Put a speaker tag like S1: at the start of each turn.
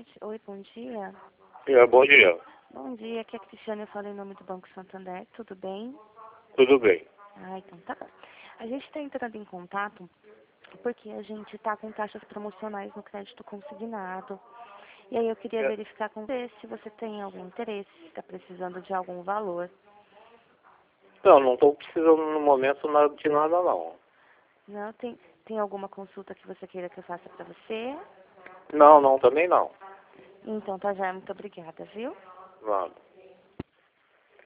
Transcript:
S1: Oi, bom dia.
S2: Bom dia.
S1: Bom dia, aqui é a Cristiane, eu falo em nome do Banco Santander, tudo bem?
S2: Tudo bem.
S1: Ah, então tá bom. A gente está entrando em contato porque a gente está com taxas promocionais no crédito consignado. E aí eu queria
S2: É.
S1: verificar com você se você tem algum interesse, se está precisando de algum valor.
S2: Não estou precisando no momento de nada não.
S1: Não, tem alguma consulta que você queira que eu faça para você?
S2: Não, também não.
S1: Então tá já, muito obrigada, viu?
S2: Nada.